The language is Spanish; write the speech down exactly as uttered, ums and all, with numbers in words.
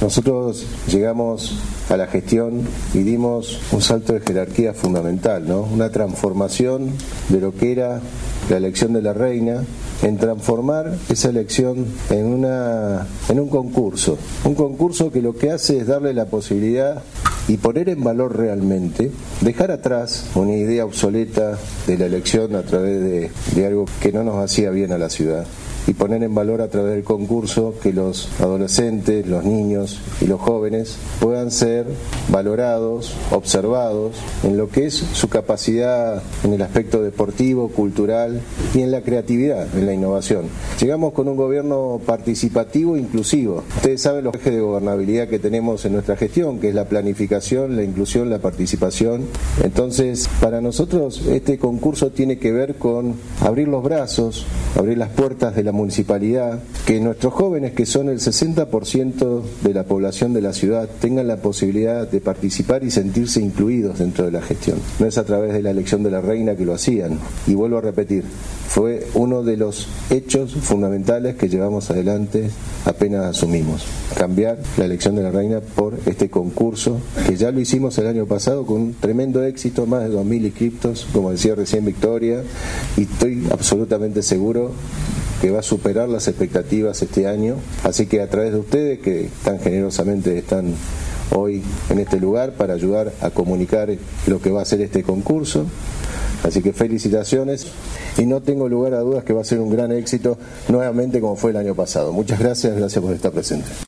Nosotros llegamos a la gestión y dimos un salto de jerarquía fundamental, ¿no? Una transformación de lo que era la elección de la reina, en transformar esa elección en una en un concurso, un concurso que lo que hace es darle la posibilidad y poner en valor realmente, dejar atrás una idea obsoleta de la elección a través de, de algo que no nos hacía bien a la ciudad, y poner en valor a través del concurso que los adolescentes, los niños y los jóvenes puedan ser valorados, observados en lo que es su capacidad en el aspecto deportivo, cultural y en la creatividad, en la innovación. Llegamos con un gobierno participativo e inclusivo. Ustedes saben los ejes de gobernabilidad que tenemos en nuestra gestión, que es la planificación, la inclusión, la participación. Entonces, para nosotros este concurso tiene que ver con abrir los brazos, abrir las puertas de la municipalidad, que nuestros jóvenes, que son el sesenta por ciento de la población de la ciudad, tengan la posibilidad de participar y sentirse incluidos dentro de la gestión. No es a través de la elección de la reina que lo hacían. Y vuelvo a repetir, fue uno de los hechos fundamentales que llevamos adelante apenas asumimos. Cambiar la elección de la reina por este concurso, que ya lo hicimos el año pasado con un tremendo éxito, más de dos mil inscriptos, como decía recién Victoria, y estoy absolutamente seguro que va a superar las expectativas este año. Así que a través de ustedes, que tan generosamente están hoy en este lugar para ayudar a comunicar lo que va a ser este concurso, así que felicitaciones, y no tengo lugar a dudas que va a ser un gran éxito nuevamente como fue el año pasado. Muchas gracias, gracias por estar presente.